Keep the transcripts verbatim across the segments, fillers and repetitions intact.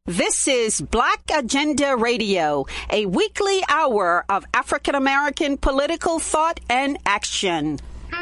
This is Black Agenda Radio, a weekly hour of African American political thought and action.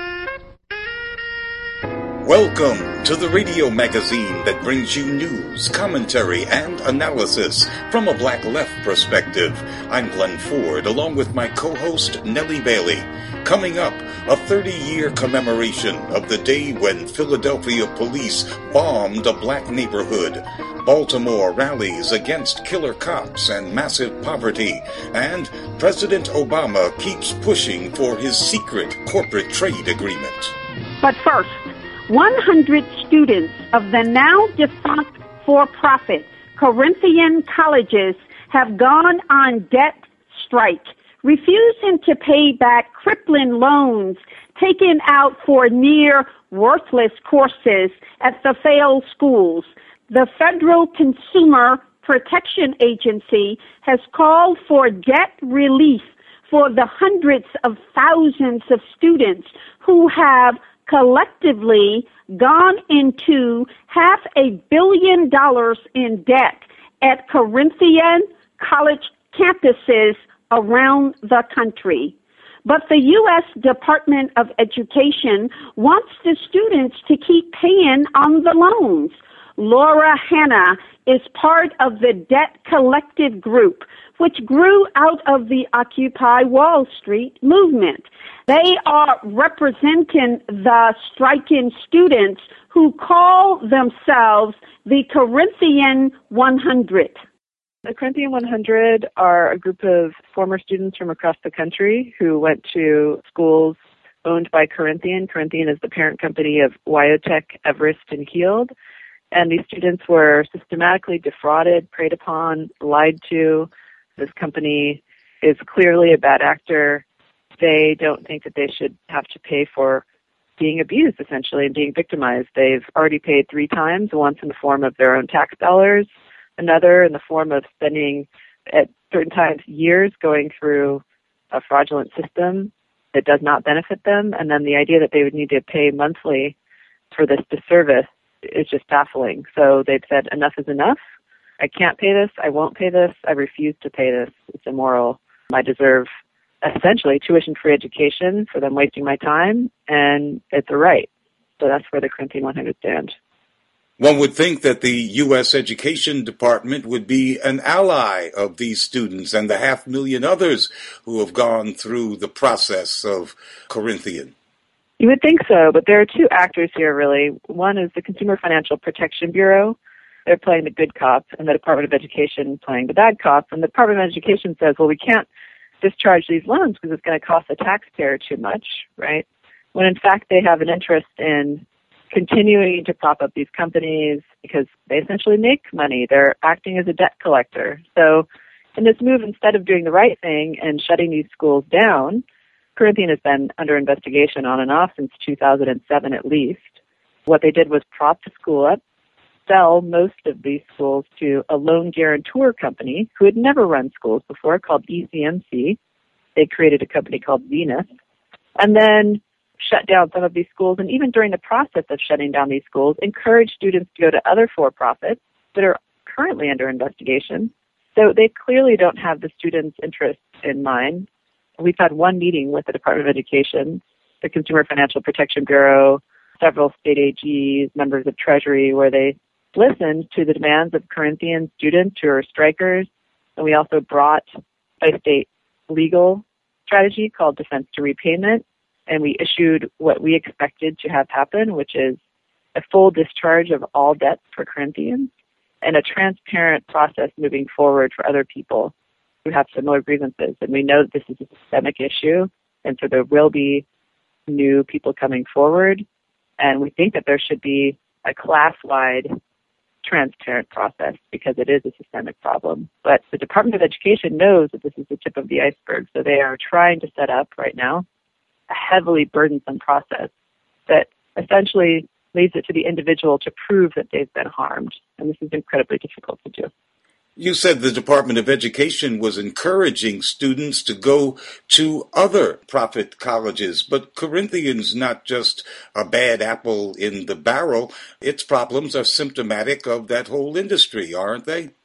Welcome to the radio magazine that brings you news, commentary, and analysis from a black left perspective. I'm Glenn Ford, along with my co-host Nellie Bailey. Coming up, a thirty-year commemoration of the day when Philadelphia police bombed a black neighborhood. Baltimore rallies against killer cops and massive poverty. And President Obama keeps pushing for his secret corporate trade agreement. But first, one hundred students of the now defunct for-profit Corinthian colleges have gone on debt strike, refusing to pay back crippling loans taken out for near worthless courses at the failed schools. The Federal Consumer Protection Agency has called for debt relief for the hundreds of thousands of students who have collectively gone into half a billion dollars in debt at Corinthian college campuses around the country. But the U S Department of Education wants the students to keep paying on the loans. Laura Hanna is part of the Debt Collective Group, which grew out of the Occupy Wall Street movement. They are representing the striking students who call themselves the Corinthian one hundred. The Corinthian one hundred are a group of former students from across the country who went to schools owned by Corinthian. Corinthian is the parent company of Wyotech, Everest, and Heald. And these students were systematically defrauded, preyed upon, lied to. This company is clearly a bad actor. They don't think that they should have to pay for being abused, essentially, and being victimized. They've already paid three times, once in the form of their own tax dollars, another in the form of spending, at certain times, years going through a fraudulent system that does not benefit them, and then the idea that they would need to pay monthly for this disservice is just baffling. So they've said, enough is enough. I can't pay this. I won't pay this. I refuse to pay this. It's immoral. I deserve, essentially, tuition-free education for them wasting my time, and it's a right. So that's where the Corinthian one hundred stand. One would think that the U S Education Department would be an ally of these students and the half million others who have gone through the process of Corinthian. You would think so, but there are two actors here, really. One is the Consumer Financial Protection Bureau. They're playing the good cop, and the Department of Education playing the bad cop. And the Department of Education says, well, we can't discharge these loans because it's going to cost the taxpayer too much, right? When in fact they have an interest in continuing to prop up these companies because they essentially make money. They're acting as a debt collector. So in this move, instead of doing the right thing and shutting these schools down, Corinthian has been under investigation on and off since two thousand seven at least. What they did was prop the school up, sell most of these schools to a loan guarantor company who had never run schools before called E C M C. They created a company called Zenith, and then shut down some of these schools, and even during the process of shutting down these schools, encouraged students to go to other for-profits that are currently under investigation. So they clearly don't have the students' interests in mind. We've had one meeting with the Department of Education, the Consumer Financial Protection Bureau, several state A Gs, members of Treasury, where they listened to the demands of Corinthian students who are strikers. And we also brought a state legal strategy called Defense to Repayment. And we issued what we expected to have happen, which is a full discharge of all debts for Corinthians and a transparent process moving forward for other people who have similar grievances. And we know that this is a systemic issue, and so there will be new people coming forward. And we think that there should be a class-wide transparent process because it is a systemic problem. But the Department of Education knows that this is the tip of the iceberg, so they are trying to set up right now a heavily burdensome process that essentially leaves it to the individual to prove that they've been harmed. And this is incredibly difficult to do. You said the Department of Education was encouraging students to go to other profit colleges, but Corinthian's not just a bad apple in the barrel. Its problems are symptomatic of that whole industry, aren't they?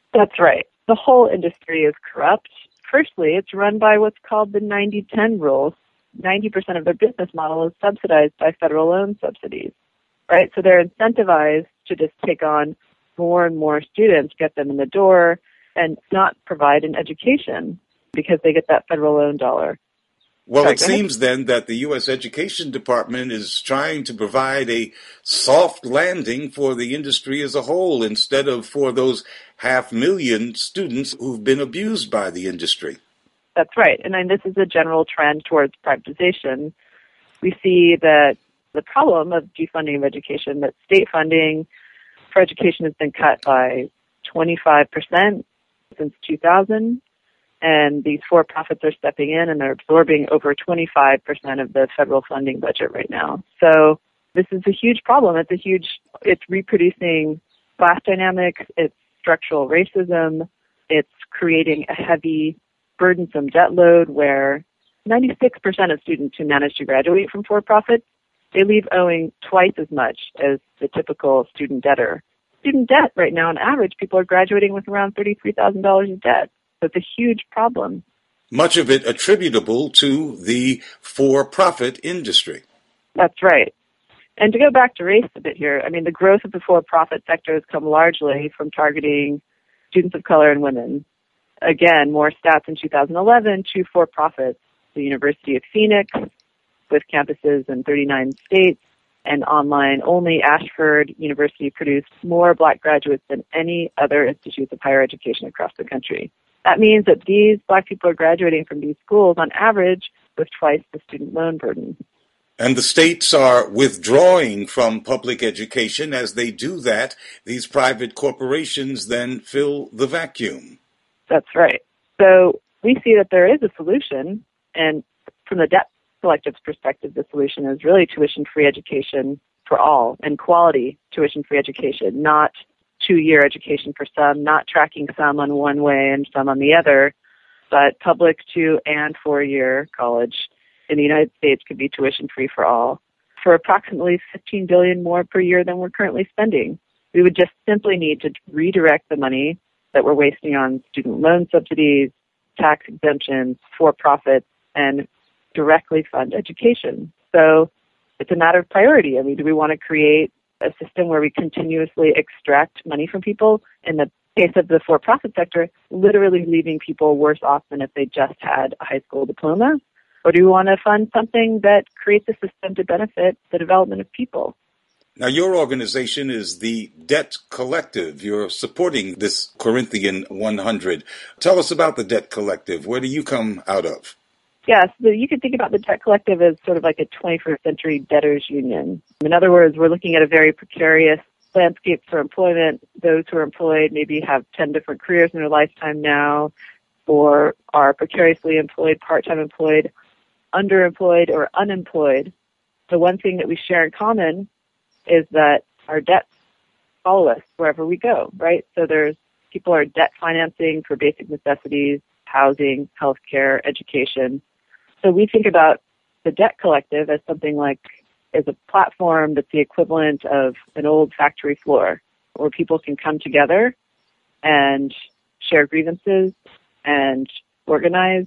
That's right. The whole industry is corrupt. Firstly, it's run by what's called the ninety ten rule. ninety percent of their business model is subsidized by federal loan subsidies, right? So they're incentivized to just take on more and more students, get them in the door, and not provide an education because they get that federal loan dollar. Well, Sorry, it seems then that the U S Education Department is trying to provide a soft landing for the industry as a whole instead of for those half million students who've been abused by the industry. That's right. And then this is a general trend towards privatization. We see that the problem of defunding of education, that state funding for education has been cut by twenty-five percent since two thousand. And these for-profits are stepping in and they're absorbing over twenty-five percent of the federal funding budget right now. So this is a huge problem. It's a huge, it's reproducing class dynamics, it's structural racism, it's creating a heavy, burdensome debt load where ninety-six percent of students who manage to graduate from for-profits, they leave owing twice as much as the typical student debtor. Student debt right now, on average, people are graduating with around thirty-three thousand dollars in debt. So it's a huge problem. Much of it attributable to the for-profit industry. That's right. And to go back to race a bit here, I mean, the growth of the for-profit sector has come largely from targeting students of color and women. Again, more stats in two thousand eleven, two for-profits, the University of Phoenix, with campuses in thirty-nine states, and online-only Ashford University produced more black graduates than any other institutes of higher education across the country. That means that these black people are graduating from these schools on average with twice the student loan burden. And the states are withdrawing from public education. As they do that, these private corporations then fill the vacuum. That's right. So we see that there is a solution, and from the debt collective's perspective, the solution is really tuition-free education for all and quality tuition-free education, not two-year education for some, not tracking some on one way and some on the other, but public two- and four-year college in the United States could be tuition-free for all for approximately fifteen billion dollars more per year than we're currently spending. We would just simply need to redirect the money that we're wasting on student loan subsidies, tax exemptions, for-profits, and directly fund education. So it's a matter of priority. I mean, do we want to create a system where we continuously extract money from people? In the case of the for-profit sector, literally leaving people worse off than if they just had a high school diploma? Or do we want to fund something that creates a system to benefit the development of people? Now, your organization is the Debt Collective. You're supporting this Corinthian one hundred. Tell us about the Debt Collective. Where do you come out of? Yes, so you could think about the Debt Collective as sort of like a twenty-first century debtors union. In other words, we're looking at a very precarious landscape for employment. Those who are employed maybe have ten different careers in their lifetime now, or are precariously employed, part-time employed, underemployed, or unemployed. The one thing that we share in common is that our debts follow us wherever we go, right? So there's people are debt financing for basic necessities, housing, healthcare, education. So we think about the Debt Collective as something like as a platform that's the equivalent of an old factory floor where people can come together and share grievances and organize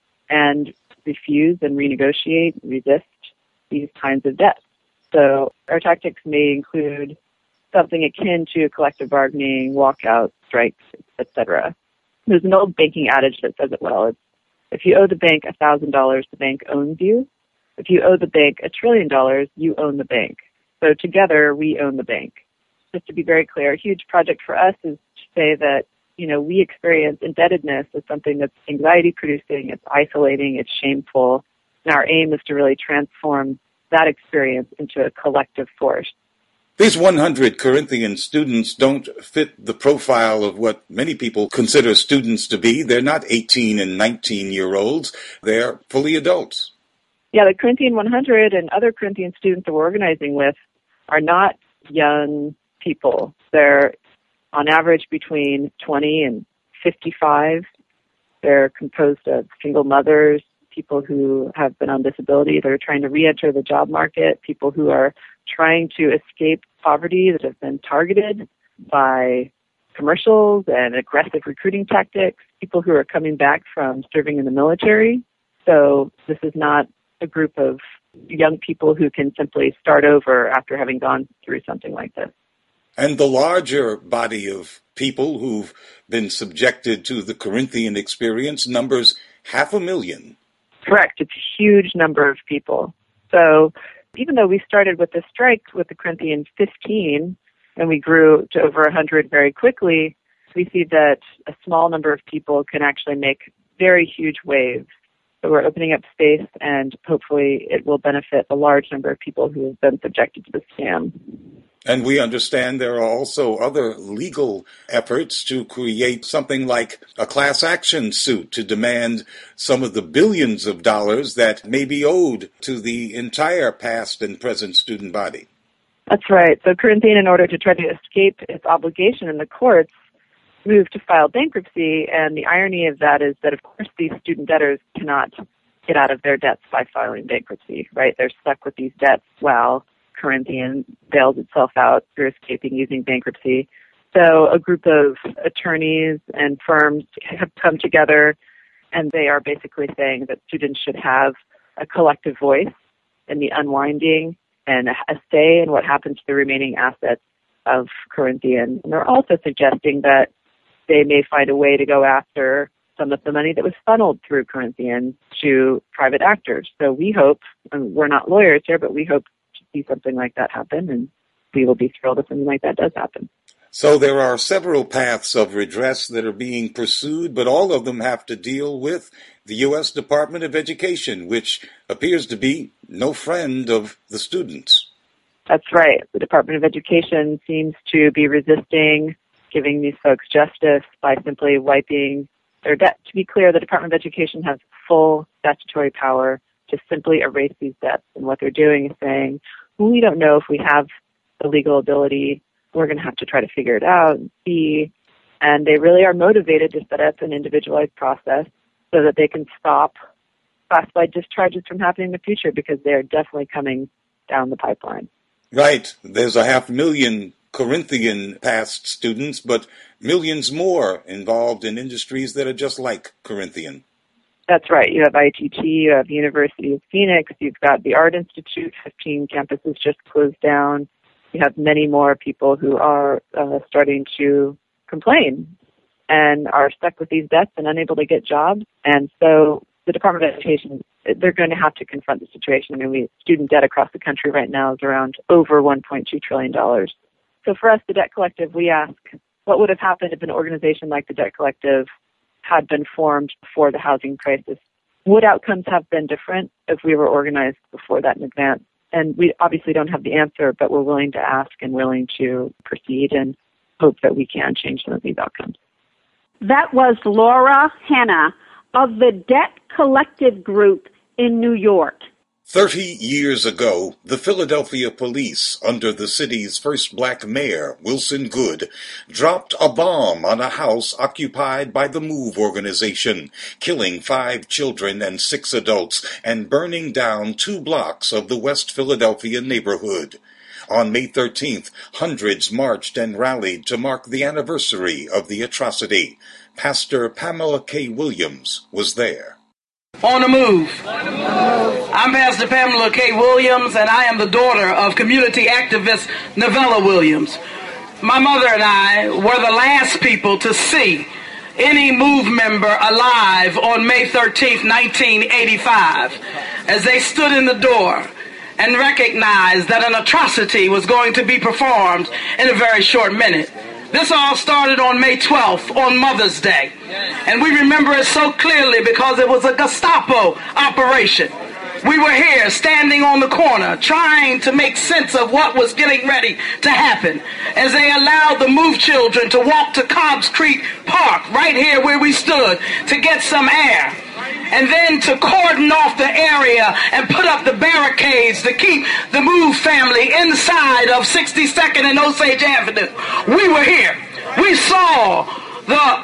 and refuse and renegotiate, resist these kinds of debts. So our tactics may include something akin to collective bargaining, walkouts, strikes, et cetera. There's an old banking adage that says it well. It's, if you owe the bank one thousand dollars, the bank owns you. If you owe the bank a trillion dollars, you own the bank. So together, we own the bank. Just to be very clear, a huge project for us is to say that, you know, we experience indebtedness as something that's anxiety-producing, it's isolating, it's shameful, and our aim is to really transform that experience into a collective force. These one hundred Corinthian students don't fit the profile of what many people consider students to be. They're not eighteen and nineteen-year-olds. They're fully adults. Yeah, the Corinthian one hundred and other Corinthian students that we're organizing with are not young people. They're on average between twenty and fifty-five. They're composed of single mothers, people who have been on disability that are trying to re-enter the job market, people who are trying to escape poverty that have been targeted by commercials and aggressive recruiting tactics, people who are coming back from serving in the military. So this is not a group of young people who can simply start over after having gone through something like this. And the larger body of people who've been subjected to the Corinthian experience numbers half a million. Correct. It's a huge number of people. So even though we started with the strike with the Corinthian fifteen, and we grew to over one hundred very quickly, we see that a small number of people can actually make very huge waves. So we're opening up space, and hopefully it will benefit a large number of people who have been subjected to the scam. And we understand there are also other legal efforts to create something like a class action suit to demand some of the billions of dollars that may be owed to the entire past and present student body. That's right. So Corinthian, in order to try to escape its obligation in the courts, moved to file bankruptcy. And the irony of that is that, of course, these student debtors cannot get out of their debts by filing bankruptcy, right? They're stuck with these debts while Corinthian bails itself out through escaping using bankruptcy. So a group of attorneys and firms have come together, and they are basically saying that students should have a collective voice in the unwinding and a say in what happens to the remaining assets of Corinthian. And they're also suggesting that they may find a way to go after some of the money that was funneled through Corinthian to private actors. So we hope, and we're not lawyers here, but we hope to see something like that happen, and we will be thrilled if something like that does happen. So there are several paths of redress that are being pursued, but all of them have to deal with the U S Department of Education, which appears to be no friend of the students. That's right. The Department of Education seems to be resisting giving these folks justice by simply wiping their debt. To be clear, the Department of Education has full statutory power to simply erase these debts. And what they're doing is saying, we don't know if we have the legal ability. We're going to have to try to figure it out and see. And they really are motivated to set up an individualized process so that they can stop classified discharges from happening in the future, because they are definitely coming down the pipeline. Right. There's a half million Corinthian past students, but millions more involved in industries that are just like Corinthian. That's right. You have I T T, you have University of Phoenix, you've got the Art Institute, fifteen campuses just closed down. You have many more people who are uh, starting to complain and are stuck with these debts and unable to get jobs. And so the Department of Education, they're going to have to confront the situation. I mean, we, student debt across the country right now is around over one point two trillion dollars. So for us, the Debt Collective, we ask, what would have happened if an organization like the Debt Collective had been formed before the housing crisis? Would outcomes have been different if we were organized before that in advance? And we obviously don't have the answer, but we're willing to ask and willing to proceed and hope that we can change some of these outcomes. That was Laura Hanna of the Debt Collective Group in New York. Thirty years ago, the Philadelphia police, under the city's first black mayor, Wilson Goode, dropped a bomb on a house occupied by the MOVE organization, killing five children and six adults and burning down two blocks of the West Philadelphia neighborhood. On May thirteenth, hundreds marched and rallied to mark the anniversary of the atrocity. Pastor Pamela K. Williams was there. On the move. I'm Pastor Pamela K. Williams, and I am the daughter of community activist Novella Williams. My mother and I were the last people to see any MOVE member alive on May thirteenth, nineteen eighty-five, as they stood in the door and recognized that an atrocity was going to be performed in a very short minute. This all started on May twelfth, on Mother's Day. And we remember it so clearly because it was a Gestapo operation. We were here standing on the corner trying to make sense of what was getting ready to happen as they allowed the MOVE children to walk to Cobbs Creek Park, right here where we stood, to get some air. And then to cordon off the area and put up the barricades to keep the MOVE family inside of sixty-second and Osage Avenue. We were here. We saw the heavy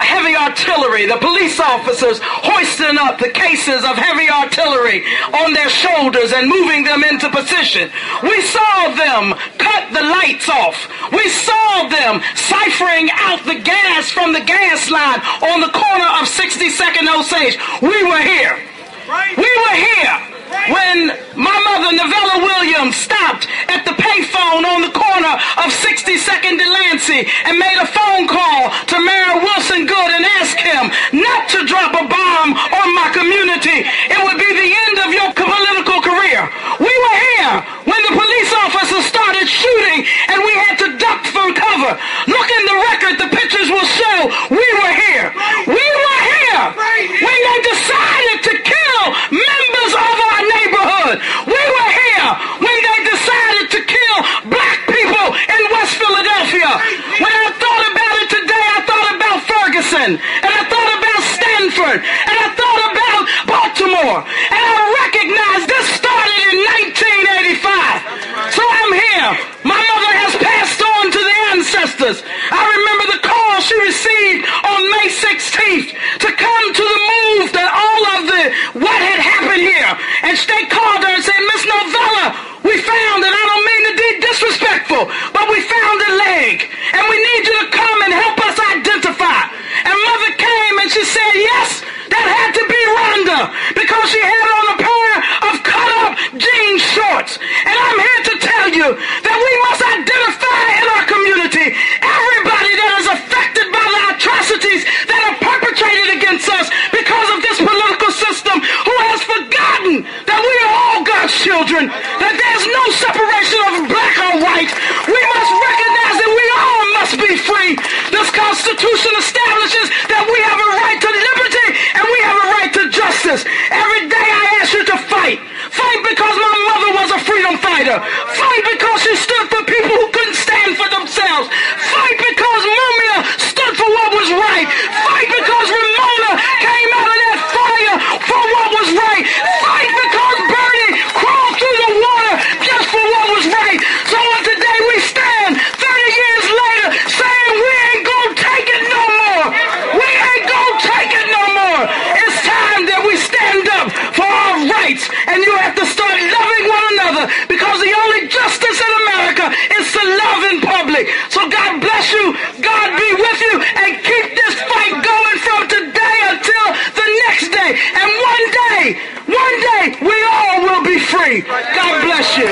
artillery, the police officers hoisting up the cases of heavy artillery on their shoulders and moving them into position. We saw them cut the lights off. We saw them ciphering out the gas from the gas line on the corner of sixty-second Osage. We were here. We were here when my mother, Novella Williams, stopped at the payphone on the corner of sixty-second Delancey and made a phone call to Mayor Wilson Good and asked him not to drop a bomb on my community. It would be the end of your political career. We were here when the police officers started shooting and we had to duck from cover. Look in the record, the pictures will show we were here. We were here when they decided to kill members of our neighborhood. We were here when they decided to kill black people in West Philadelphia. When I thought about it today, I thought about Ferguson, and I thought about Stanford, and I thought about Baltimore, and I recognized this started in nineteen eighty-five. So I'm here. My mother has passed on to the ancestors. I remember the call she received on May sixteenth to come to the move that all of the what had happened here. And they called her and said, Miss Novella, we found, and I don't mean to be disrespectful, but we found a leg, and we need you to come and help us identify. And mother came and she said, yes, that had to be Rhonda, because she had on a pair of cut-up jean shorts. And I'm here to tell you that we must identify in our community everybody that is affected by the atrocities that are perpetrated against us because of this political system, who has forgotten that we are all God's children, that there's no separation of black or white. We must recognize that we all must be free. This Constitution establishes that we have a right to liberty and we have a right to justice. Every day I ask you to fight. Fight because my mother was a freedom fighter. Fight because she stood for people who couldn't stand for themselves. Fight because Mumia stood for what was right. Fight because Ramona came out of that fire for what was right. Fight because Bernie crawled through the water just for what was right. So today we stand thirty years later saying we ain't gonna take it no more. We ain't gonna take it no more. It's time that we stand up for our rights, and you have to start loving one another, because the only justice in America is to love in public. So God bless you, God be with you, and keep this fight going from today until the next day. And one day, one day, we all will be free. God bless you.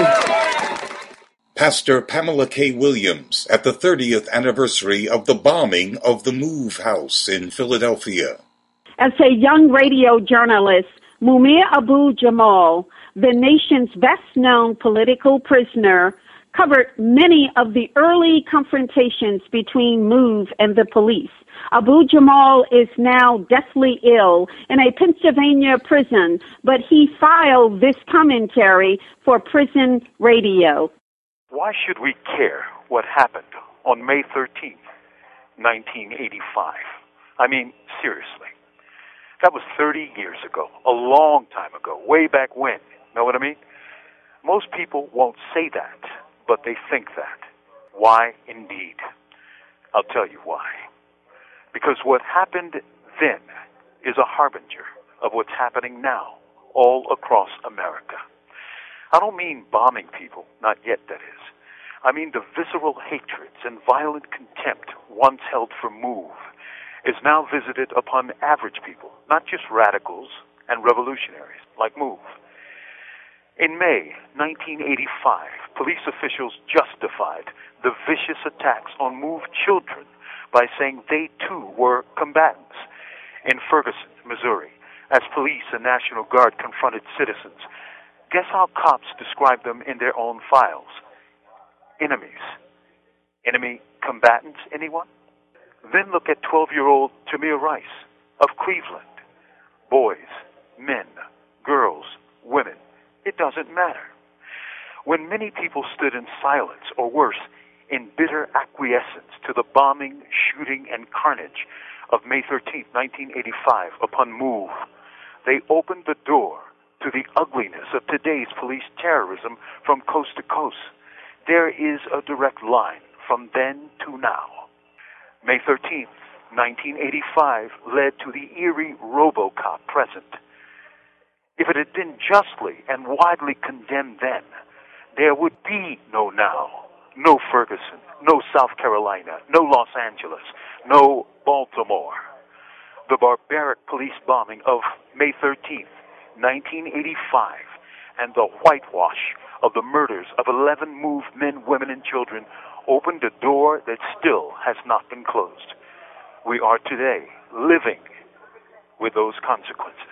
Pastor Pamela K. Williams at the thirtieth anniversary of the bombing of the Move House in Philadelphia. As a young radio journalist, Mumia Abu-Jamal, the nation's best-known political prisoner, covered many of the early confrontations between Move and the police. Abu-Jamal is now deathly ill in a Pennsylvania prison, but he filed this commentary for Prison Radio. Why should we care what happened on May thirteenth, nineteen eighty-five? I mean, seriously. That was thirty years ago, a long time ago, way back when. Know what I mean? Most people won't say that, but they think that. Why, indeed? I'll tell you why. Because what happened then is a harbinger of what's happening now all across America. I don't mean bombing people, not yet, that is. I mean the visceral hatreds and violent contempt once held for Move is now visited upon average people, not just radicals and revolutionaries like Move. In May nineteen eighty-five, police officials justified the vicious attacks on Move children by saying they too were combatants. In Ferguson, Missouri, as police and National Guard confronted citizens, guess how cops described them in their own files? Enemies. Enemy combatants, anyone? Then look at twelve-year-old Tamir Rice of Cleveland. Boys, men, girls, women, it doesn't matter. When many people stood in silence, or worse, in bitter acquiescence to the bombing, shooting, and carnage of May thirteenth, nineteen eighty-five upon Move, they opened the door to the ugliness of today's police terrorism from coast to coast. There is a direct line from then to now. May thirteenth, nineteen eighty-five led to the eerie RoboCop present. If it had been justly and widely condemned then, there would be no now, no Ferguson, no South Carolina, no Los Angeles, no Baltimore. The barbaric police bombing of May thirteenth, nineteen eighty-five, and the whitewash of the murders of eleven moved men, women, and children opened a door that still has not been closed. We are today living with those consequences.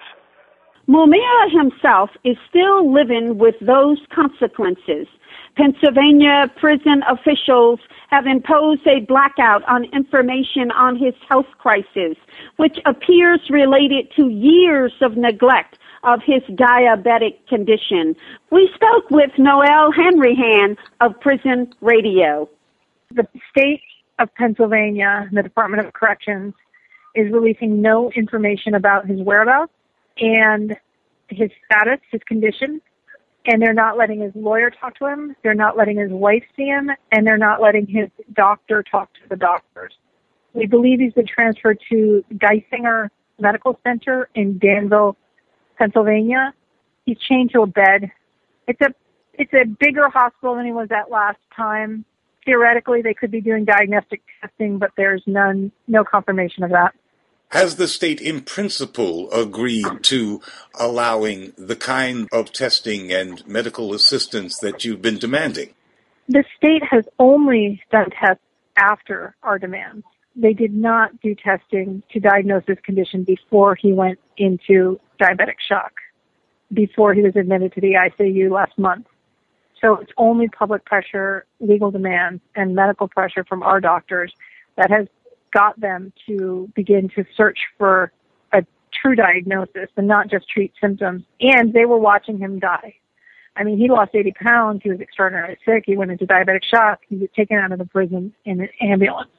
Mumia himself is still living with those consequences. Pennsylvania prison officials have imposed a blackout on information on his health crisis, which appears related to years of neglect of his diabetic condition. We spoke with Noelle Henryhan of Prison Radio. The state of Pennsylvania, the Department of Corrections, is releasing no information about his whereabouts and his status, his condition, and they're not letting his lawyer talk to him, they're not letting his wife see him, and they're not letting his doctor talk to the doctors. We believe he's been transferred to Geisinger Medical Center in Danville, Pennsylvania. He's chained to a bed. It's a it's a bigger hospital than he was at last time. Theoretically, they could be doing diagnostic testing, but there's none, no confirmation of that. Has the state in principle agreed to allowing the kind of testing and medical assistance that you've been demanding? The state has only done tests after our demands. They did not do testing to diagnose this condition before he went into diabetic shock, before he was admitted to the I C U last month. So it's only public pressure, legal demands, and medical pressure from our doctors that has got them to begin to search for a true diagnosis and not just treat symptoms. And they were watching him die. I mean, he lost eighty pounds. He was extraordinarily sick. He went into diabetic shock. He was taken out of the prison in an ambulance.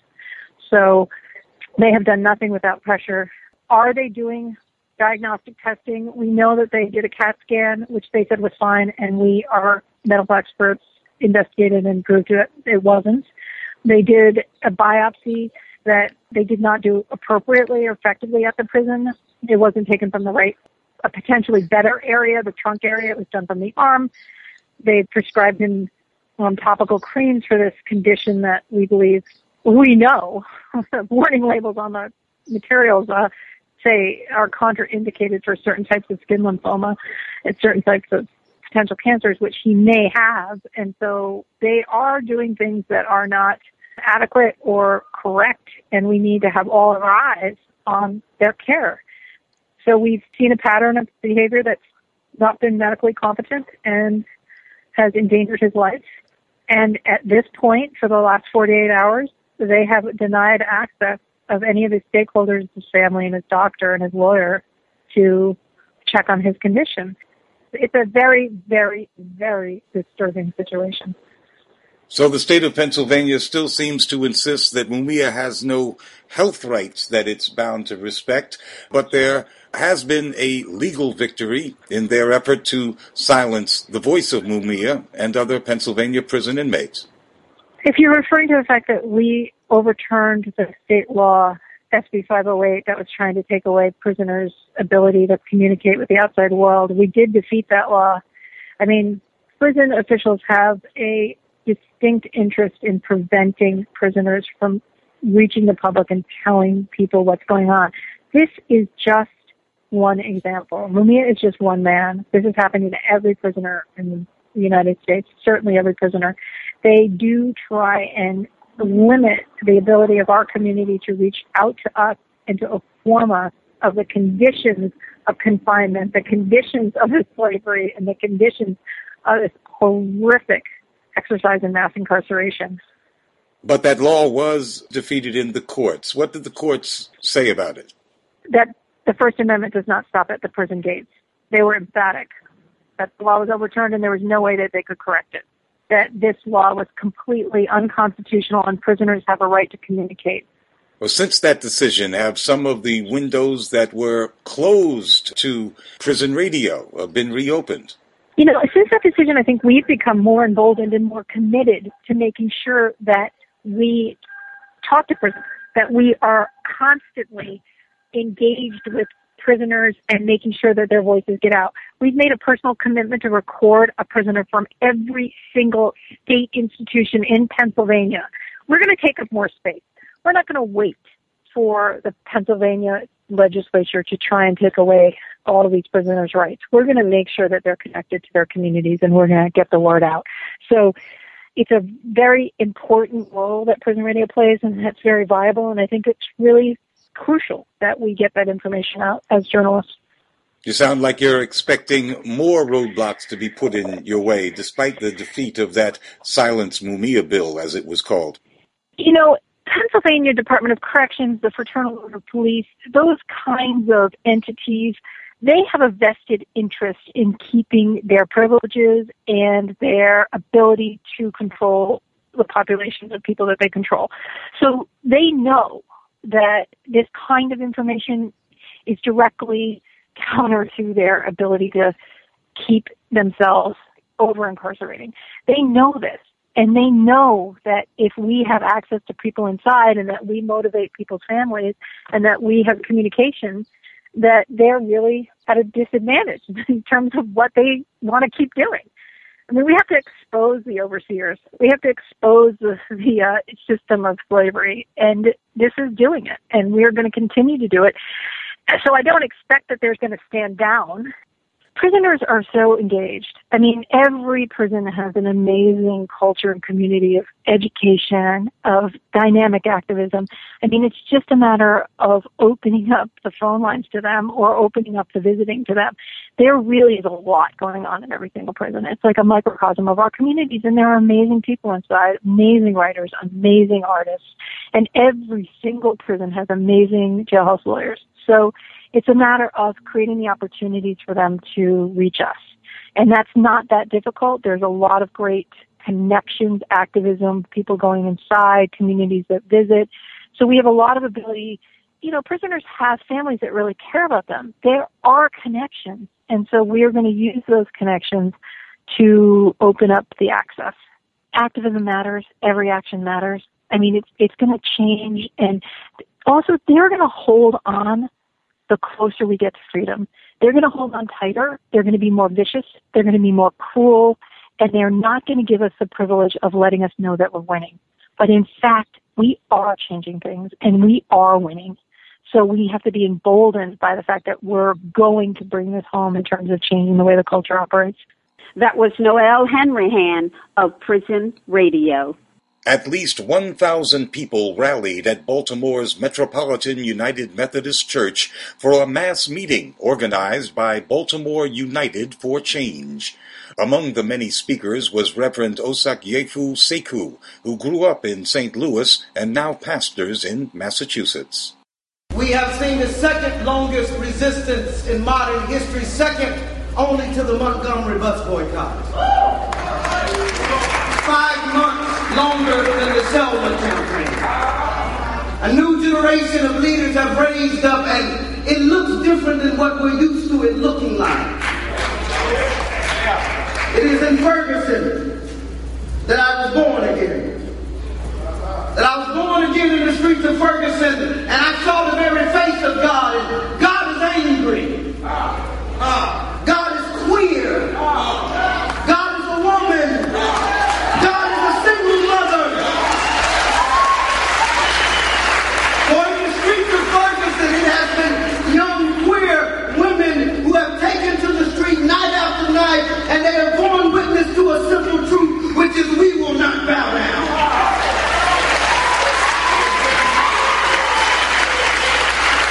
So they have done nothing without pressure. Are they doing diagnostic testing? We know that they did a CAT scan, which they said was fine, and we, our medical experts, investigated and proved that it wasn't. They did a biopsy that they did not do appropriately or effectively at the prison. It wasn't taken from the right, a potentially better area, the trunk area. It was done from the arm. They prescribed him um, topical creams for this condition that we believe, we know, warning labels on the materials uh, say are contraindicated for certain types of skin lymphoma and certain types of potential cancers, which he may have. And so they are doing things that are not adequate or correct, and we need to have all of our eyes on their care. So we've seen a pattern of behavior that's not been medically competent and has endangered his life. And at this point, for the last forty-eight hours, they have denied access of any of his stakeholders, his family and his doctor and his lawyer, to check on his condition. It's a very, very, very disturbing situation. So the state of Pennsylvania still seems to insist that Mumia has no health rights that it's bound to respect, but there has been a legal victory in their effort to silence the voice of Mumia and other Pennsylvania prison inmates. If you're referring to the fact that we overturned the state law, S B five oh eight, that was trying to take away prisoners' ability to communicate with the outside world, we did defeat that law. I mean, prison officials have a distinct interest in preventing prisoners from reaching the public and telling people what's going on. This is just one example. Mumia is just one man. This is happening to every prisoner in the United States, certainly every prisoner. They do try and limit the ability of our community to reach out to us and to inform us of the conditions of confinement, the conditions of the slavery, and the conditions of this horrific exercise in mass incarceration. But that law was defeated in the courts. What did the courts say about it? That the First Amendment does not stop at the prison gates. They were emphatic that the law was overturned and there was no way that they could correct it. That this law was completely unconstitutional and prisoners have a right to communicate. Well, since that decision, have some of the windows that were closed to prison radio been reopened? You know, since that decision, I think we've become more emboldened and more committed to making sure that we talk to prisoners, that we are constantly engaged with prisoners and making sure that their voices get out. We've made a personal commitment to record a prisoner from every single state institution in Pennsylvania. We're going to take up more space. We're not going to wait for the Pennsylvania legislature to try and take away all of these prisoners' rights. We're going to make sure that they're connected to their communities, and we're going to get the word out. So it's a very important role that Prison Radio plays, and that's very viable, and I think it's really crucial that we get that information out as journalists. You sound like you're expecting more roadblocks to be put in your way, despite the defeat of that Silence Mumia bill, as it was called. You know, Pennsylvania Department of Corrections, the Fraternal Order of Police, those kinds of entities, they have a vested interest in keeping their privileges and their ability to control the populations of people that they control. So they know that this kind of information is directly counter to their ability to keep themselves over-incarcerating. They know this, and they know that if we have access to people inside and that we motivate people's families and that we have communication, that they're really at a disadvantage in terms of what they want to keep doing. I mean, we have to expose the overseers. We have to expose the, the uh, system of slavery, and this is doing it, and we're going to continue to do it. So I don't expect that there's going to stand down. Prisoners are so engaged. I mean, every prison has an amazing culture and community of education, of dynamic activism. I mean, it's just a matter of opening up the phone lines to them or opening up the visiting to them. There really is a lot going on in every single prison. It's like a microcosm of our communities, and there are amazing people inside, amazing writers, amazing artists, and every single prison has amazing jailhouse lawyers. So it's a matter of creating the opportunities for them to reach us. And that's not that difficult. There's a lot of great connections, activism, people going inside, communities that visit. So we have a lot of ability. You know, prisoners have families that really care about them. There are connections. And so we are going to use those connections to open up the access. Activism matters. Every action matters. I mean, it's, it's going to change. And also, they're going to hold on the closer we get to freedom. They're going to hold on tighter. They're going to be more vicious. They're going to be more cruel. And they're not going to give us the privilege of letting us know that we're winning. But in fact, we are changing things, and we are winning. So we have to be emboldened by the fact that we're going to bring this home in terms of changing the way the culture operates. That was Noelle Hanrahan of Prison Radio. At least one thousand people rallied at Baltimore's Metropolitan United Methodist Church for a mass meeting organized by Baltimore United for Change. Among the many speakers was Reverend Osakyefu Sekou, who grew up in Saint Louis and now pastors in Massachusetts. We have seen the second longest resistance in modern history, second only to the Montgomery bus boycott. Five months longer than the Selma campaign. A new generation of leaders have raised up, and it looks different than what we're used to it looking like. It is in Ferguson that I was born again. That I was born again in the streets of Ferguson, and I saw the very face of God, and God is angry. Uh, God is queer. God is a woman. God is a single mother. For in the streets of Ferguson, it has been young queer women who have taken to the street night after night, and they have borne witness to a simple truth, which is we will not bow down.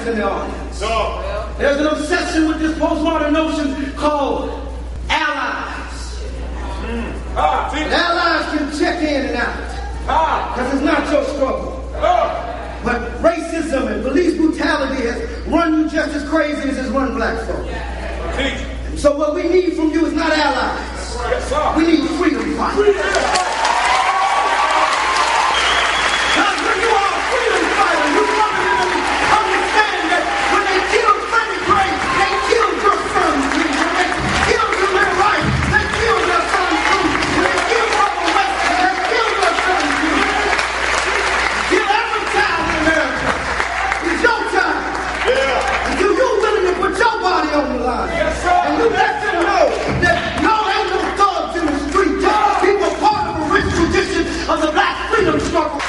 in the audience. There's an obsession with this postmodern notion called allies. Mm. Ah, and allies can check in and out because it's not your struggle. Oh. But racism and police brutality has run you just as crazy as it's run black folk. And so what we need from you is not allies. Yes, we need freedom fighters. Because when you are a freedom fighter, you fundamentally understand that when they killed Freddie Gray, they killed your son too. When they killed Julian Wright, they killed your son too. When they killed Robert West, they killed your son too. Kill every child in America. It's your time. Yeah. Until you're willing to put your body on the line. Yes, sir. And you let them know that y'all ain't no thugs in the street. Just people part of a rich tradition of the black freedom struggle.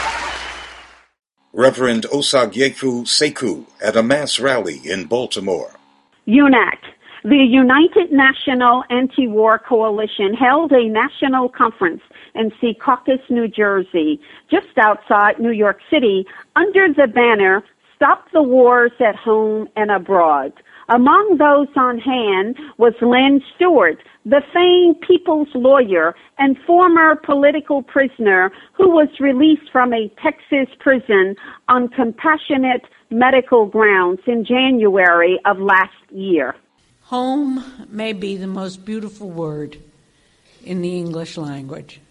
Reverend Osagyefo Sekou at a mass rally in Baltimore. U N A C, the United National Anti-War Coalition, held a national conference in Secaucus, New Jersey, just outside New York City, under the banner, Stop the Wars at Home and Abroad. Among those on hand was Len Stewart, the famed people's lawyer and former political prisoner who was released from a Texas prison on compassionate medical grounds in January of last year. Home may be the most beautiful word in the English language.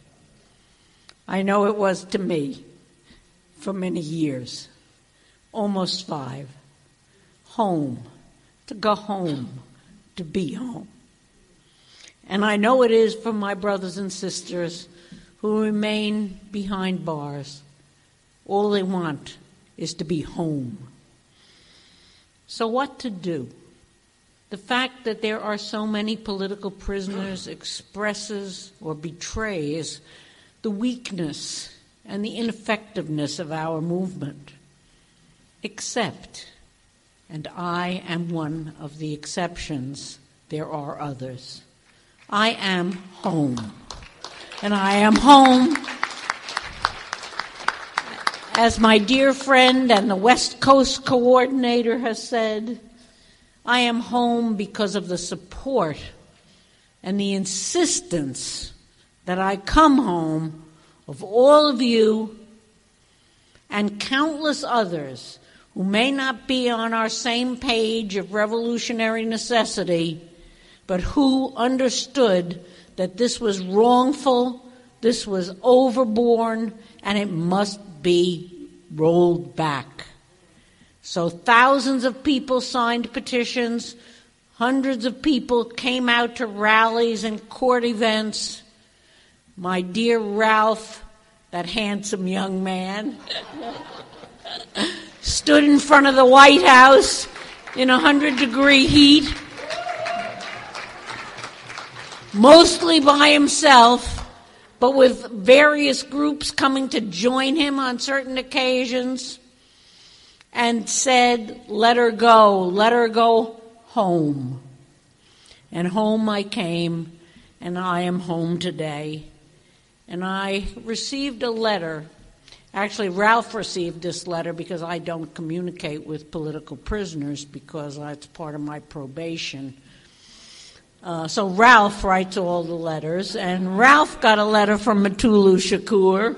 I know it was to me for many years, almost five. Home. To go home, to be home. And I know it is for my brothers and sisters who remain behind bars. All they want is to be home. So what to do? The fact that there are so many political prisoners expresses or betrays the weakness and the ineffectiveness of our movement. Except, and I am one of the exceptions, there are others. I am home. And I am home, as my dear friend and the West Coast coordinator has said, I am home because of the support and the insistence that I come home of all of you and countless others who may not be on our same page of revolutionary necessity, but who understood that this was wrongful, this was overborne, and it must be rolled back. So thousands of people signed petitions, hundreds of people came out to rallies and court events. My dear Ralph, that handsome young man, stood in front of the White House in one hundred degree heat, mostly by himself, but with various groups coming to join him on certain occasions, and said, let her go, let her go home. And home I came, and I am home today. And I received a letter. Actually, Ralph received this letter because I don't communicate with political prisoners because that's part of my probation. Uh, so Ralph writes all the letters, and Ralph got a letter from Mutulu Shakur.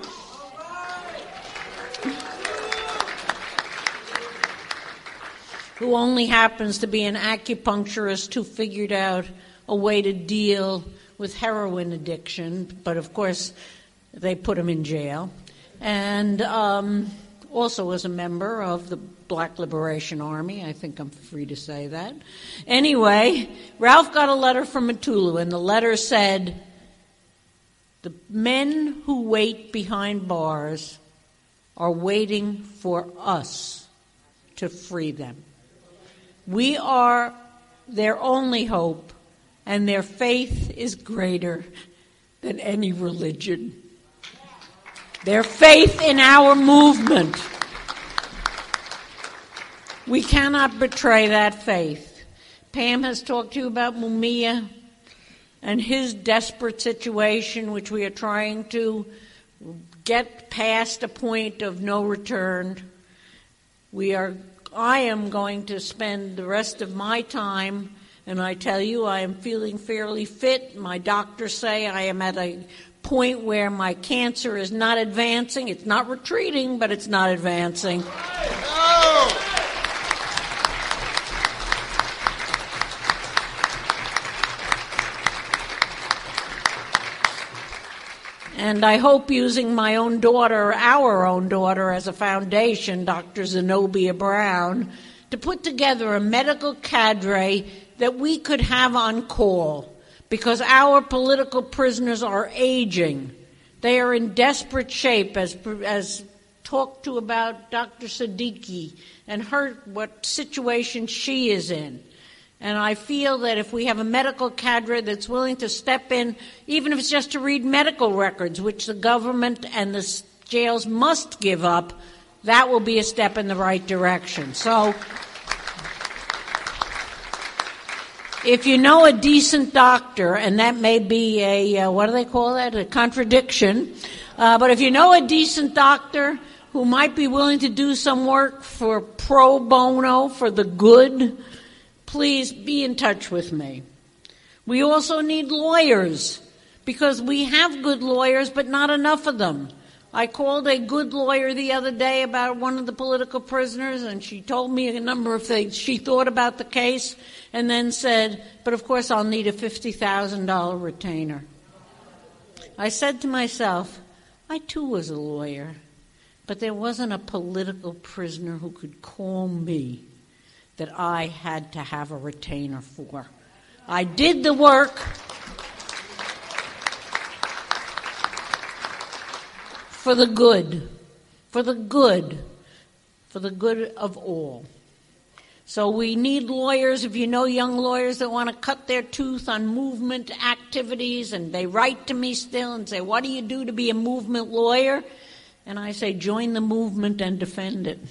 Who only happens to be an acupuncturist who figured out a way to deal with heroin addiction, but of course they put him in jail. And um, also was a member of the Black Liberation Army. I think I'm free to say that. Anyway, Ralph got a letter from Mutulu, and the letter said, the men who wait behind bars are waiting for us to free them. We are their only hope, and their faith is greater than any religion. Their faith in our movement. We cannot betray that faith. Pam has talked to you about Mumia and his desperate situation, which we are trying to get past a point of no return. We are I am going to spend the rest of my time, and I tell you, I am feeling fairly fit. My doctors say I am at a point where my cancer is not advancing. It's not retreating, but it's not advancing. Oh! And I hope using my own daughter, our own daughter, as a foundation, Doctor Zenobia Brown, to put together a medical cadre that we could have on call, because our political prisoners are aging. They are in desperate shape, as as talked to about Doctor Siddiqui and her what situation she is in. And I feel that if we have a medical cadre that's willing to step in, even if it's just to read medical records, which the government and the jails must give up, that will be a step in the right direction. So if you know a decent doctor, and that may be a, uh, what do they call that, a contradiction, uh, but if you know a decent doctor who might be willing to do some work for pro bono, for the good, please be in touch with me. We also need lawyers, because we have good lawyers, but not enough of them. I called a good lawyer the other day about one of the political prisoners, and she told me a number of things. She thought about the case and then said, but of course I'll need a fifty thousand dollars retainer. I said to myself, I too was a lawyer, but there wasn't a political prisoner who could call me that I had to have a retainer for. I did the work. For the good, for the good, for the good of all. So we need lawyers. If you know young lawyers that want to cut their tooth on movement activities, and they write to me still and say, what do you do to be a movement lawyer? And I say, join the movement and defend it.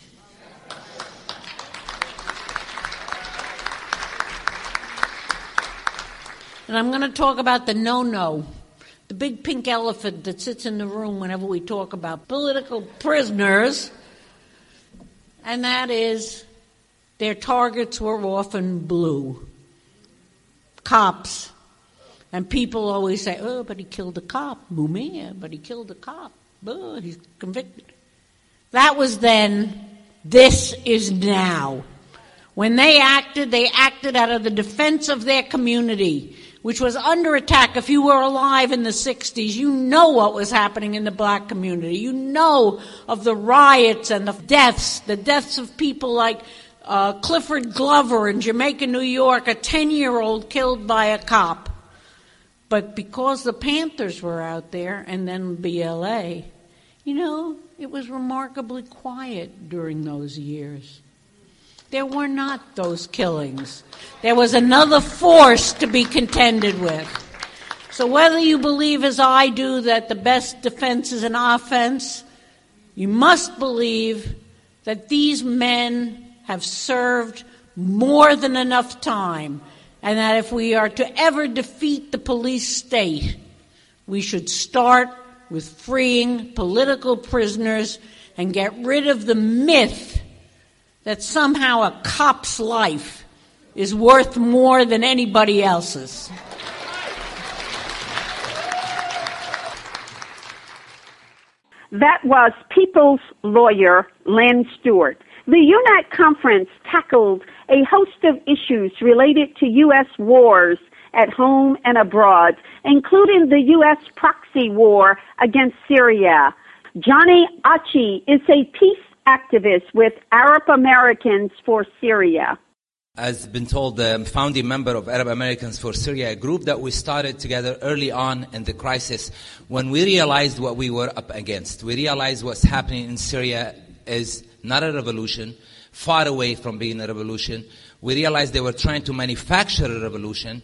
And I'm going to talk about the no-no, the big pink elephant that sits in the room whenever we talk about political prisoners, and that is their targets were often blue. Cops. And people always say, oh, but he killed a cop. Mumia, but he killed a cop. Oh, he's convicted. That was then. This is now. When they acted, they acted out of the defense of their community, which was under attack. If you were alive in the sixties, you know what was happening in the black community. You know of the riots and the deaths, the deaths of people like uh, Clifford Glover in Jamaica, New York, a ten-year-old killed by a cop. But because the Panthers were out there, and then B L A, you know, it was remarkably quiet during those years. There were not those killings. There was another force to be contended with. So whether you believe as I do that the best defense is an offense, you must believe that these men have served more than enough time, and that if we are to ever defeat the police state, we should start with freeing political prisoners and get rid of the myth that somehow a cop's life is worth more than anybody else's. That was People's Lawyer Len Stewart. The U N A C Conference tackled a host of issues related to U S wars at home and abroad, including the U S proxy war against Syria. Johnny Achi is a peace activist with Arab Americans for Syria. As been told, the founding member of Arab Americans for Syria, a group that we started together early on in the crisis when we realized what we were up against. We realized what's happening in Syria is not a revolution, far away from being a revolution. We realized they were trying to manufacture a revolution.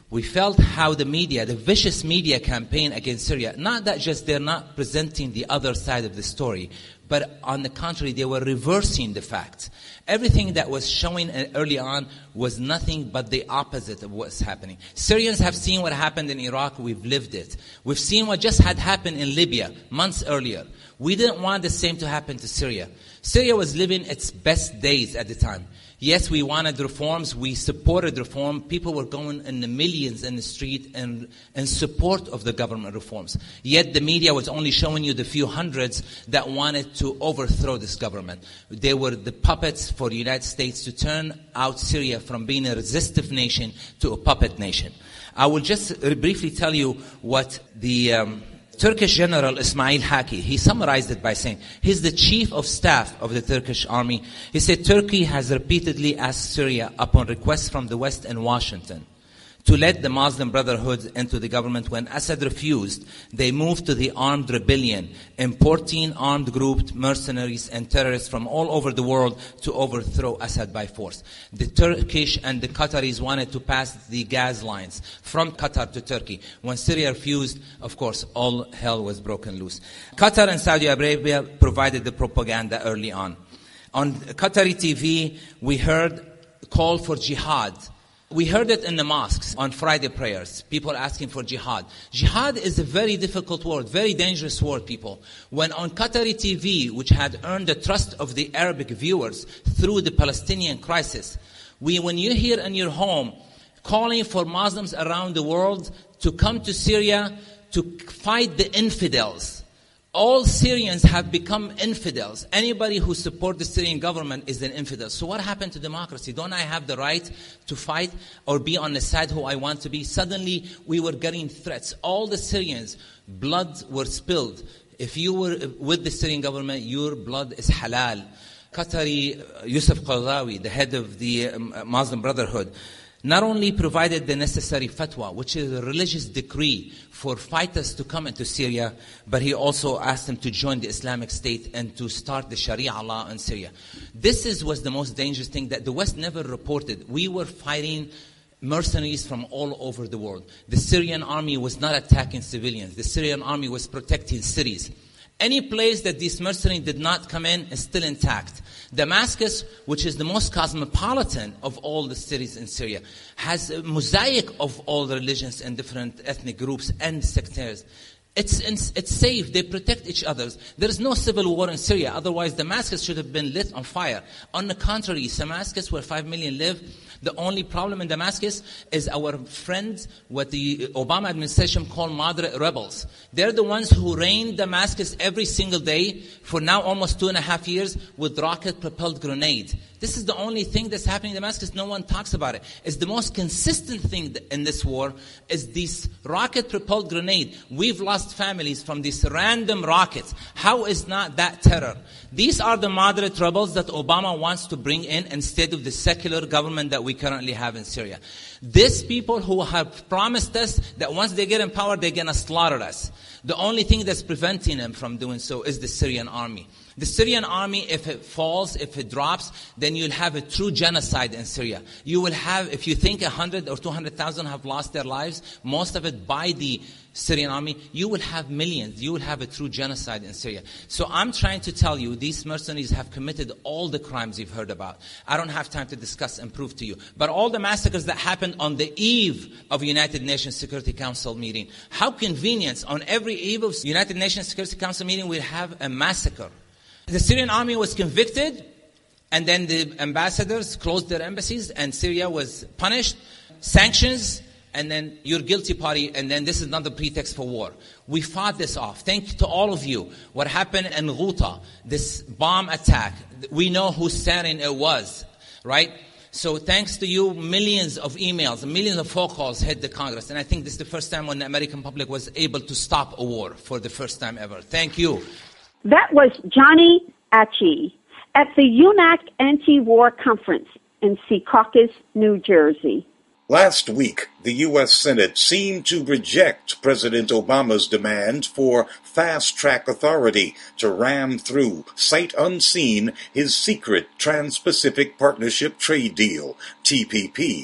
We felt how the media, the vicious media campaign against Syria, not that just they're not presenting the other side of the story, but on the contrary, they were reversing the facts. Everything that was showing early on was nothing but the opposite of what's happening. Syrians have seen what happened in Iraq. We've lived it. We've seen what just had happened in Libya months earlier. We didn't want the same to happen to Syria. Syria was living its best days at the time. Yes, we wanted reforms. We supported reform. People were going in the millions in the street in, in support of the government reforms. Yet the media was only showing you the few hundreds that wanted to overthrow this government. They were the puppets for the United States to turn out Syria from being a resistive nation to a puppet nation. I will just briefly tell you what the Um, Turkish General Ismail Haki, he summarized it by saying, he's the chief of staff of the Turkish army. He said, Turkey has repeatedly asked Syria, upon request from the West and Washington, to let the Muslim Brotherhood into the government. When Assad refused, they moved to the armed rebellion, importing armed groups, mercenaries, and terrorists from all over the world to overthrow Assad by force. The Turkish and the Qataris wanted to pass the gas lines from Qatar to Turkey. When Syria refused, of course, all hell was broken loose. Qatar and Saudi Arabia provided the propaganda early on. On Qatari T V, we heard a call for jihad. We heard it in the mosques on Friday prayers, people asking for jihad. Jihad is a very difficult word, very dangerous word, people. When on Qatari T V, which had earned the trust of the Arabic viewers through the Palestinian crisis, we, when you hear in your home calling for Muslims around the world to come to Syria to fight the infidels, all Syrians have become infidels. Anybody who supports the Syrian government is an infidel. So what happened to democracy? Don't I have the right to fight or be on the side who I want to be? Suddenly, we were getting threats. All the Syrians, blood were spilled. If you were with the Syrian government, your blood is halal. Qatari Yusuf Qaradawi, the head of the Muslim Brotherhood, not only provided the necessary fatwa, which is a religious decree for fighters to come into Syria, but he also asked them to join the Islamic State and to start the Sharia law in Syria. This is, was the most dangerous thing that the West never reported. We were fighting mercenaries from all over the world. The Syrian army was not attacking civilians. The Syrian army was protecting cities. Any place that these mercenaries did not come in is still intact. Damascus, which is the most cosmopolitan of all the cities in Syria, has a mosaic of all the religions and different ethnic groups and sectaries. It's, it's safe. They protect each other. There is no civil war in Syria. Otherwise, Damascus should have been lit on fire. On the contrary, Damascus, where five million live, the only problem in Damascus is our friends, what the Obama administration call moderate rebels. They're the ones who rain Damascus every single day for now almost two and a half years with rocket-propelled grenades. This is the only thing that's happening in Damascus. No one talks about it. It's the most consistent thing in this war is this rocket-propelled grenade. We've lost families from these random rockets. How is not that terror? These are the moderate rebels that Obama wants to bring in instead of the secular government that we currently have in Syria. These people who have promised us that once they get in power, they're going to slaughter us. The only thing that's preventing them from doing so is the Syrian army. The Syrian army, if it falls, if it drops, then you'll have a true genocide in Syria. You will have, if you think one hundred or two hundred thousand have lost their lives, most of it by the Syrian army, you will have millions. You will have a true genocide in Syria. So I'm trying to tell you, these mercenaries have committed all the crimes you've heard about. I don't have time to discuss and prove to you. But all the massacres that happened on the eve of United Nations Security Council meeting, how convenient, on every eve of United Nations Security Council meeting, we have a massacre. The Syrian army was convicted, and then the ambassadors closed their embassies, and Syria was punished, sanctions, and then you're guilty party, and then this is not the pretext for war. We fought this off. Thank you to all of you. What happened in Ghouta, this bomb attack, we know whose sarin it was, right? So thanks to you, millions of emails, millions of phone calls hit the Congress. And I think this is the first time when the American public was able to stop a war for the first time ever. Thank you. That was Johnny Atchee at the U N A C Anti-War Conference in Secaucus, New Jersey. Last week, the U S Senate seemed to reject President Obama's demand for fast-track authority to ram through, sight unseen, his secret Trans-Pacific Partnership Trade Deal, T P P.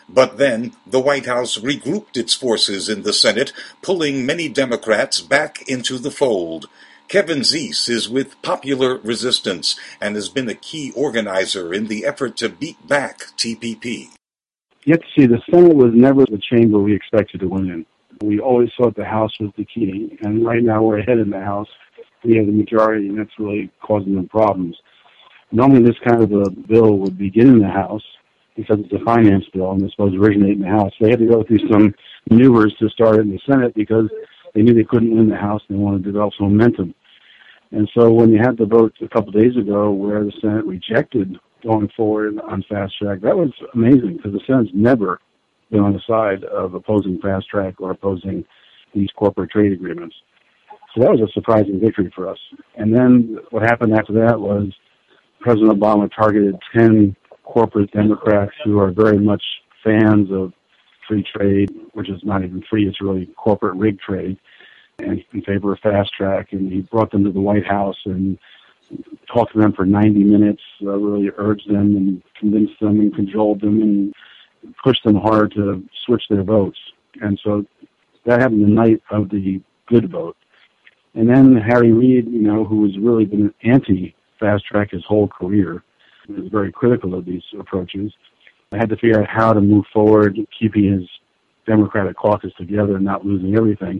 But then the White House regrouped its forces in the Senate, pulling many Democrats back into the fold. Kevin Zeese is with Popular Resistance and has been a key organizer in the effort to beat back T P P. You have to see, the Senate was never the chamber we expected to win in. We always thought the House was the key, and right now we're ahead in the House. We have the majority, and that's really causing them problems. Normally this kind of a bill would begin in the House because it's a finance bill and it's supposed to originate in the House. They had to go through some maneuvers to start it in the Senate because they knew they couldn't win the House and they wanted to develop some momentum. And so when you had the vote a couple of days ago where the Senate rejected going forward on fast track, that was amazing because the Senate's never been on the side of opposing fast track or opposing these corporate trade agreements. So that was a surprising victory for us. And then what happened after that was President Obama targeted ten corporate Democrats who are very much fans of free trade, which is not even free, it's really corporate rig trade, and in favor of fast track. And he brought them to the White House and talked to them for ninety minutes, uh, really urged them and convinced them and cajoled them and pushed them hard to switch their votes. And so that happened the night of the good vote. And then Harry Reid, you know, who has really been anti-fast track his whole career, was very critical of these approaches. I had to figure out how to move forward, keeping his Democratic caucus together and not losing everything.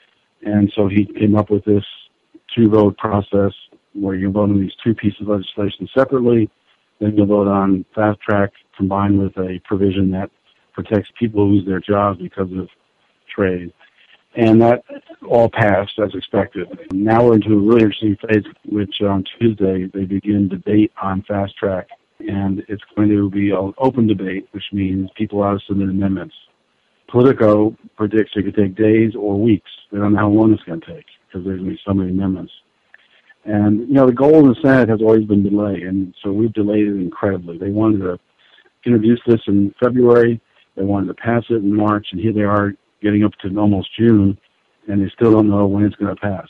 And so he came up with this two-vote process where you vote on these two pieces of legislation separately, then you'll vote on fast track combined with a provision that protects people who lose their jobs because of trade. And that all passed as expected. Now we're into a really interesting phase, which on Tuesday they begin debate on fast track. And it's going to be an open debate, which means people are to submit amendments. Politico predicts it could take days or weeks. They don't know how long it's going to take because there's going to be so many amendments. And, you know, the goal in the Senate has always been delay, and so we've delayed it incredibly. They wanted to introduce this in February. They wanted to pass it in March, and here they are getting up to almost June, and they still don't know when it's going to pass.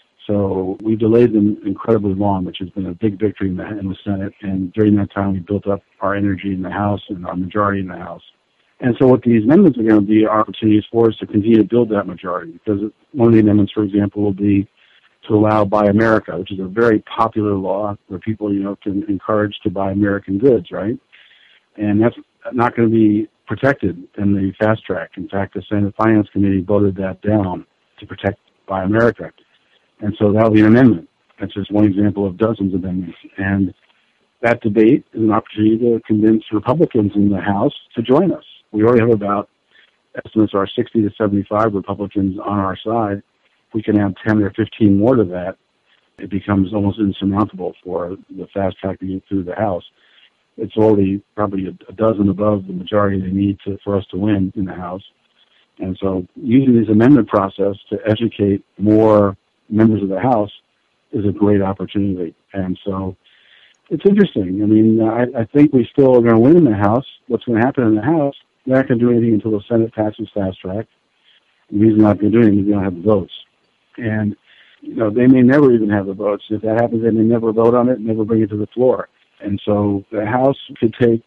So we delayed them incredibly long, which has been a big victory in the, in the Senate. And during that time, we built up our energy in the House and our majority in the House. And so what these amendments are going to be are opportunities for us to continue to build that majority. Because one of the amendments, for example, will be to allow Buy America, which is a very popular law where people, you know, can encourage to buy American goods, right? And that's not going to be protected in the fast track. In fact, the Senate Finance Committee voted that down to protect Buy America. And so that'll be an amendment. That's just one example of dozens of amendments. And that debate is an opportunity to convince Republicans in the House to join us. We already have about, estimates are sixty to seventy-five Republicans on our side. If we can add ten or fifteen more to that, it becomes almost insurmountable for the fast track to get through the House. It's already probably a, a dozen above the majority they need to, for us to win in the House. And so using this amendment process to educate more members of the House is a great opportunity. And so it's interesting. I mean, I, I think we still are going to win in the House. What's going to happen in the House, they're not going to do anything until the Senate passes fast track. The reason they're not going to do anything is they don't have the votes. And, you know, they may never even have the votes. If that happens, they may never vote on it, never bring it to the floor. And so the House could take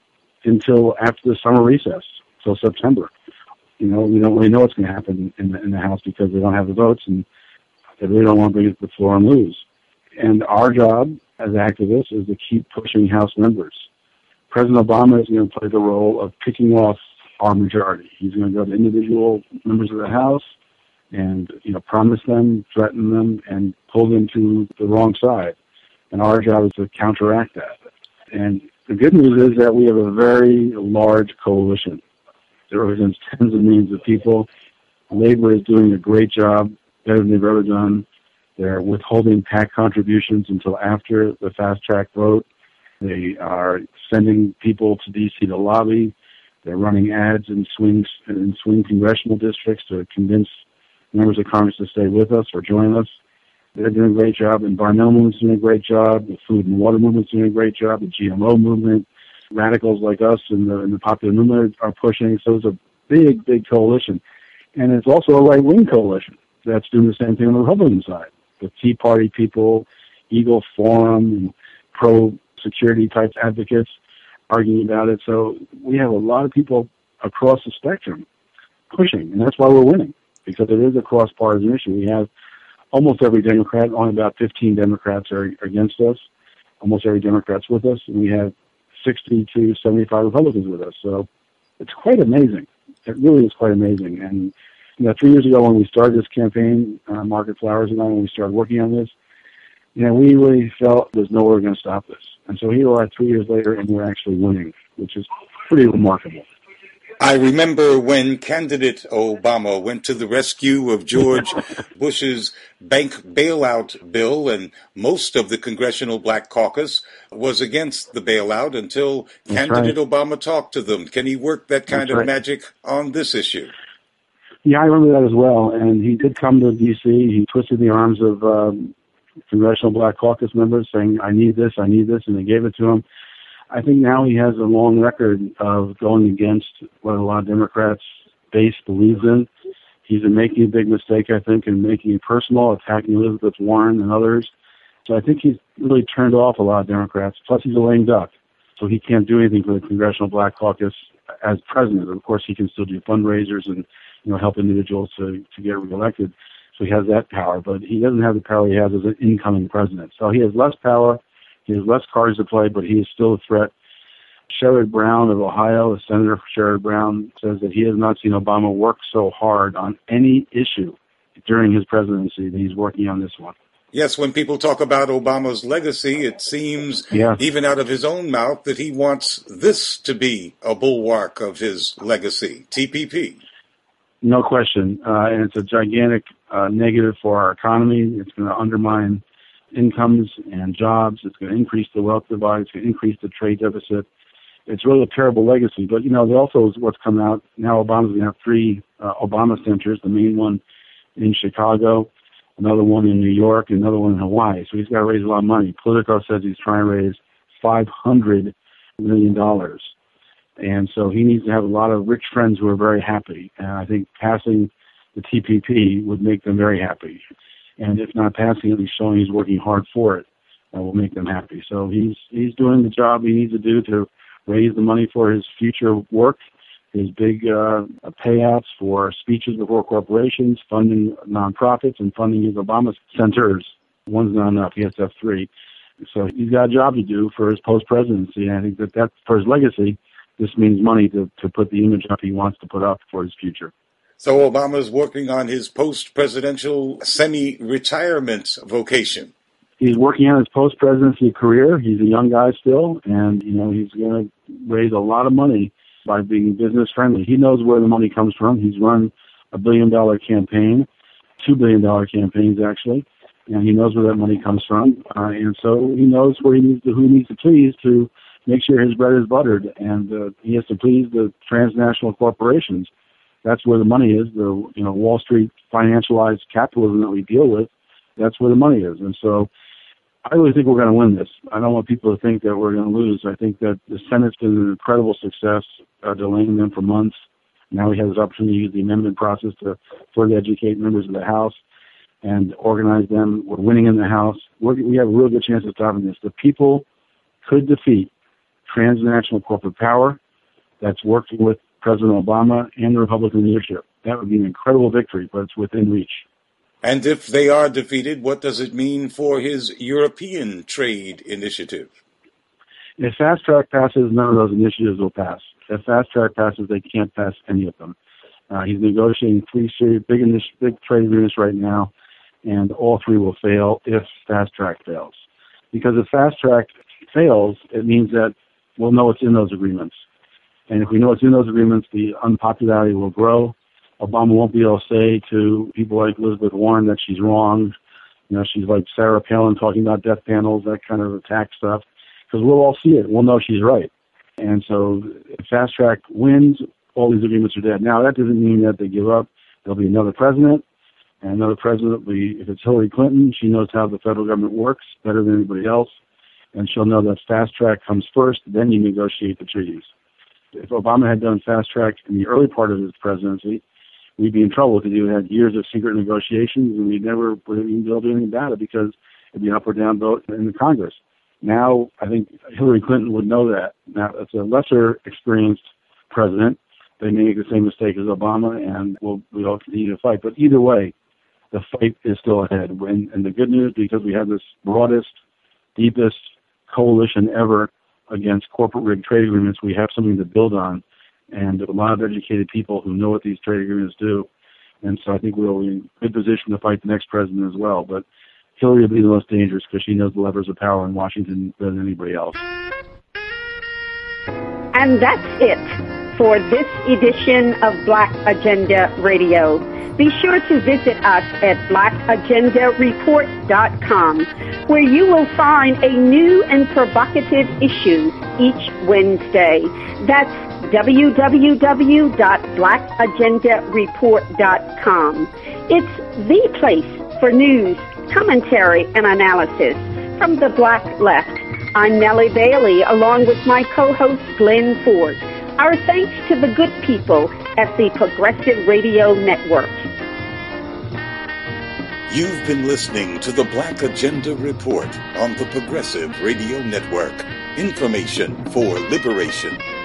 until after the summer recess, till September. You know, we don't really know what's going to happen in the, in the House because they don't have the votes and they really don't want to bring it to the floor and lose. And our job as activists is to keep pushing House members. President Obama is going to play the role of picking off our majority. He's going to go to individual members of the House and, you know, promise them, threaten them, and pull them to the wrong side. And our job is to counteract that. And the good news is that we have a very large coalition. It represents tens of millions of people. Labor is doing a great job, better than they've ever done. They're withholding PAC contributions until after the fast track vote. They are sending people to D C to lobby. They're running ads in swing, in swing congressional districts to convince members of Congress to stay with us or join us. They're doing a great job. The environmental movement's doing a great job. The food and water movement's doing a great job. The G M O movement, radicals like us in the, in the popular movement are pushing. So it's a big, big coalition. And it's also a right-wing coalition that's doing the same thing on the Republican side. The Tea Party people, Eagle Forum, and pro-security type advocates arguing about it. So we have a lot of people across the spectrum pushing, and that's why we're winning, because it is a cross-partisan issue. We have almost every Democrat, only about fifteen Democrats are against us, almost every Democrat's with us, and we have sixty to seventy-five Republicans with us. So it's quite amazing. It really is quite amazing. And you know, three years ago when we started this campaign, uh, Margaret Flowers and I, when we started working on this, you know, we really felt there's no way we're going to stop this. And so here we are three years later, and we're actually winning, which is pretty remarkable. I remember when candidate Obama went to the rescue of George Bush's bank bailout bill, and most of the Congressional Black Caucus was against the bailout until That's candidate right. Obama talked to them. Can he work that kind That's of right. magic on this issue? Yeah, I remember that as well. And he did come to D C He twisted the arms of um, Congressional Black Caucus members saying, I need this, I need this, and they gave it to him. I think now he has a long record of going against what a lot of Democrats' base believes in. He's been making a big mistake, I think, in making it personal, attacking Elizabeth Warren and others. So I think he's really turned off a lot of Democrats. Plus, he's a lame duck, so he can't do anything for the Congressional Black Caucus as president. Of course, he can still do fundraisers and you know help individuals to, to get reelected. So he has that power, but he doesn't have the power he has as an incoming president. So he has less power. He has less cards to play, but he is still a threat. Sherrod Brown of Ohio, Senator Sherrod Brown, says that he has not seen Obama work so hard on any issue during his presidency that he's working on this one. Yes, when people talk about Obama's legacy, it seems, yeah. even out of his own mouth, that he wants this to be a bulwark of his legacy, T P P. No question. Uh, and it's a gigantic uh, negative for our economy. It's going to undermine incomes and jobs. It's going to increase the wealth divide. It's going to increase the trade deficit. It's really a terrible legacy. But, you know, there also is what's come out. Now Obama's going to have three uh, Obama centers, the main one in Chicago, another one in New York, and another one in Hawaii. So he's got to raise a lot of money. Politico says he's trying to raise five hundred million dollars. And so he needs to have a lot of rich friends who are very happy. And I think passing the T P P would make them very happy. And if not passing it, he's showing he's working hard for it. That will make them happy. So he's he's doing the job he needs to do to raise the money for his future work, his big uh, payouts for speeches before corporations, funding nonprofits, and funding his Obama centers. One's not enough. He has to have three. So he's got a job to do for his post-presidency. And I think that that's, for his legacy, this means money to, to put the image up he wants to put up for his future. So Obama's working on his post-presidential semi-retirement vocation. He's working on his post-presidency career. He's a young guy still, and, you know, he's going to raise a lot of money by being business-friendly. He knows where the money comes from. He's run a billion-dollar campaign, two billion-dollar campaigns, actually, and he knows where that money comes from. Uh, and so he knows where he needs to, who he needs to please to make sure his bread is buttered, and uh, he has to please the transnational corporations. That's where the money is, the you know Wall Street financialized capitalism that we deal with. That's where the money is. And so I really think we're going to win this. I don't want people to think that we're going to lose. I think that the Senate's been an incredible success, uh, delaying them for months. Now we have this opportunity to use the amendment process to further educate members of the House and organize them. We're winning in the House. We're, we have a real good chance of stopping this. The people could defeat transnational corporate power that's working with President Obama and the Republican leadership. That would be an incredible victory, but it's within reach. And if they are defeated, what does it mean for his European trade initiative? If Fast Track passes, none of those initiatives will pass. If Fast Track passes, they can't pass any of them. Uh, he's negotiating three serious, big, big trade agreements right now, and all three will fail if Fast Track fails. Because if Fast Track fails, it means that we'll know what's in those agreements. And if we know what's in those agreements, the unpopularity will grow. Obama won't be able to say to people like Elizabeth Warren that she's wrong. You know, she's like Sarah Palin talking about death panels, that kind of attack stuff, because we'll all see it. We'll know she's right. And so if Fast Track wins, all these agreements are dead. Now, that doesn't mean that they give up. There'll be another president, and another president will be, if it's Hillary Clinton, she knows how the federal government works better than anybody else, and she'll know that Fast Track comes first, then you negotiate the treaties. If Obama had done Fast Track in the early part of his presidency, we'd be in trouble because he would have had years of secret negotiations, and we'd never would even be able to do anything about it because it'd be an up or down vote in the Congress. Now, I think Hillary Clinton would know that. Now, it's a lesser experienced president, they may make the same mistake as Obama, and we'll, we'll continue to fight. But either way, the fight is still ahead. And, and the good news, because we have this broadest, deepest coalition ever against corporate rigged trade agreements, we have something to build on, and a lot of educated people who know what these trade agreements do. And so I think we'll be in good position to fight the next president as well. But Hillary will be the most dangerous because she knows the levers of power in Washington better than anybody else. And that's it for this edition of Black Agenda Radio. Be sure to visit us at black agenda report dot com, where you will find a new and provocative issue each Wednesday. That's w w w dot black agenda report dot com. It's the place for news, commentary, and analysis from the Black Left. I'm Nellie Bailey, along with my co-host Glenn Ford. Our thanks to the good people at the Progressive Radio Network. You've been listening to the Black Agenda Report on the Progressive Radio Network. Information for liberation.